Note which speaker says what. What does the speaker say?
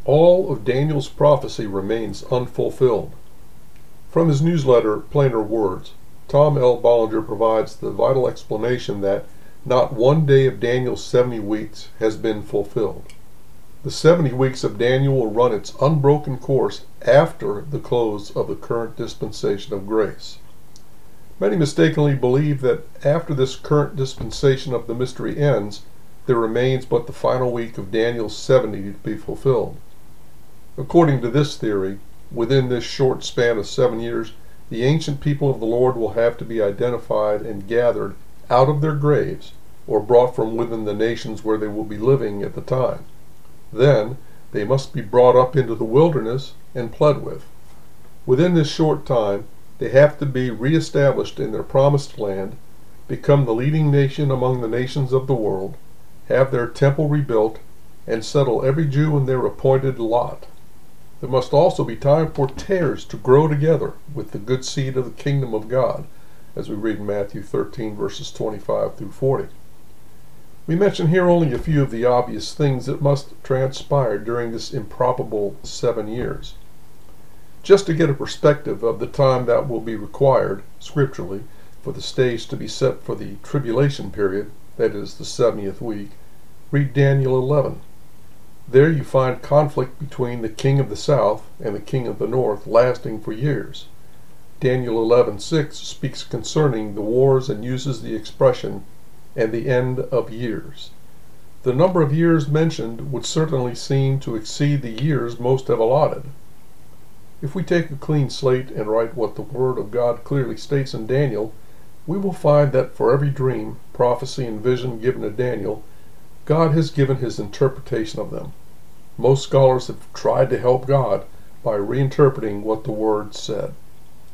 Speaker 1: all of Daniel's prophecy remains unfulfilled. From his newsletter, Plainer Words, Tom L. Bollinger provides the vital explanation that not one day of Daniel's 70 weeks has been fulfilled. The 70 weeks of Daniel will run its unbroken course after the close of the current dispensation of grace. Many mistakenly believe that after this current dispensation of the mystery ends, there remains but the final week of Daniel's 70 to be fulfilled. According to this theory, within this short span of 7 years, the ancient people of the Lord will have to be identified and gathered out of their graves, or brought from within the nations where they will be living at the time. Then they must be brought up into the wilderness and pled with. Within this short time, they have to be reestablished in their promised land, become the leading nation among the nations of the world, have their temple rebuilt, and settle every Jew in their appointed lot. There must also be time for tares to grow together with the good seed of the kingdom of God, as we read in Matthew 13, verses 25 through 40. We mention here only a few of the obvious things that must transpire during this improbable 7 years. Just to get a perspective of the time that will be required, scripturally, for the stage to be set for the tribulation period, that is, the 70th week, read Daniel 11. There you find conflict between the king of the south and the king of the north lasting for years. Daniel 11:6 speaks concerning the wars and uses the expression, and the end of years. The number of years mentioned would certainly seem to exceed the years most have allotted. If we take a clean slate and write what the Word of God clearly states in Daniel, we will find that for every dream, prophecy, and vision given to Daniel, God has given his interpretation of them. Most scholars have tried to help God by reinterpreting what the Word said.